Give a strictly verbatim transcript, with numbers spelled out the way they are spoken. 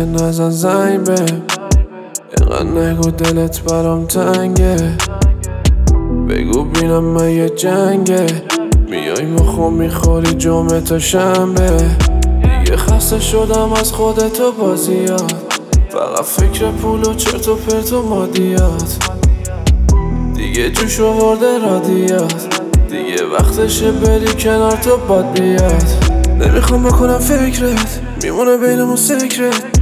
نزن زنگ به اینقدر نگو دلت برام تنگه. بگو بینم من یه جنگه، میای مخو میخوری جمعه تا شنبه. دیگه خسته شدم از خودت و بازیات، فقط فکر پول و چرت و پرت و مادیات. دیگه جوش آورده رادیات، دیگه وقتشه بری کنار تو باد بیاد. نمیخوام بکنم فکرت، میمونه بینمون سکرت.